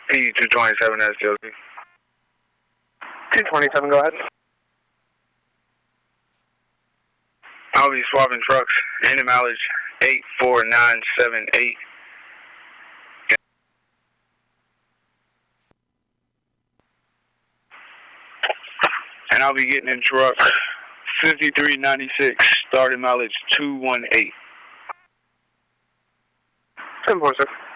P227 SDLC. 227, go ahead. I'll be swapping trucks. Random mileage 84978. And I'll be getting in truck 5396, starting mileage 218. 10-4, sir.